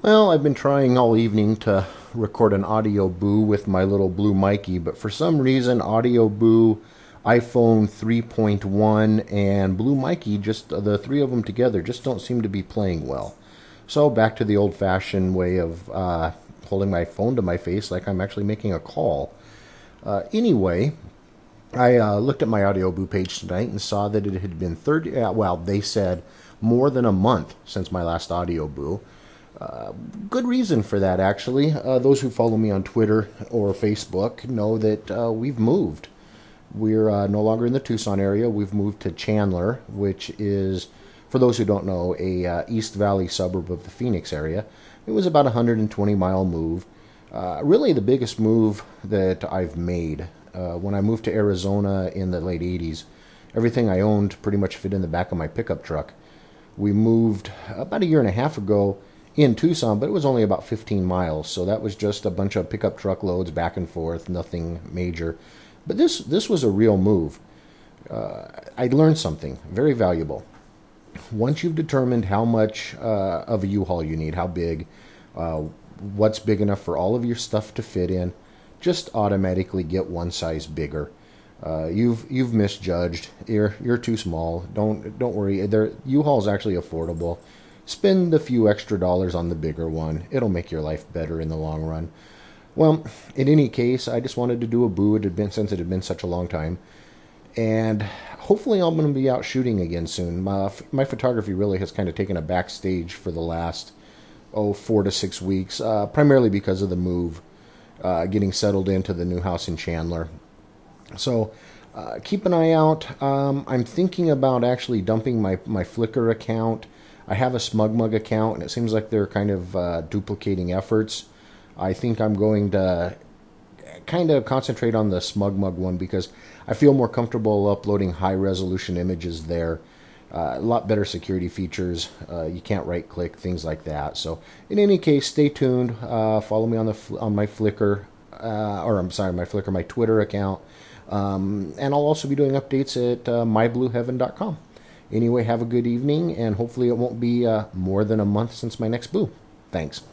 Well, I've been trying all evening to record an audio boo with my little Blue Mikey, but for some reason, Audio Boo, iPhone 3.1, and Blue Mikey, just the three of them together, just don't seem to be playing well. So back to the old-fashioned way of holding my phone to my face like I'm actually making a call. Anyway, I looked at my Audio Boo page tonight and saw that it had been 30, well, they said more than a month since my last Audio Boo. Good reason for that, actually. Those who follow me on Twitter or Facebook know that we've moved. We're no longer in the Tucson area. We've moved to Chandler, which is, for those who don't know, a East Valley suburb of the Phoenix area. It was about a 120-mile move. Really the biggest move that I've made. When I moved to Arizona in the late 80s, everything I owned pretty much fit in the back of my pickup truck. We moved about a year and a half ago in Tucson, but it was only about 15 miles, so that was just a bunch of pickup truck loads back and forth, nothing major. But this was a real move. I learned something very valuable. Once you've determined how much of a U-Haul you need, how big, what's big enough for all of your stuff to fit in, just automatically get one size bigger. You've misjudged. You're too small. Don't worry. U-Haul's actually affordable. Spend a few extra dollars on the bigger one. It'll make your life better in the long run. Well, in any case, I just wanted to do a boo. Since it had been such a long time, and hopefully I'm going to be out shooting again soon. My photography really has kind of taken a backstage for the last 4 to 6 weeks, primarily because of the move, getting settled into the new house in Chandler. So keep an eye out. I'm thinking about actually dumping my Flickr account. I have a SmugMug account, and it seems like they're kind of duplicating efforts. I think I'm going to kind of concentrate on the SmugMug one because I feel more comfortable uploading high-resolution images there. A lot better security features. You can't right-click, things like that. So, in any case, stay tuned. Follow me on my Flickr, my Twitter account. And I'll also be doing updates at myblueheaven.com. Anyway, have a good evening, and hopefully it won't be more than a month since my next boo. Thanks.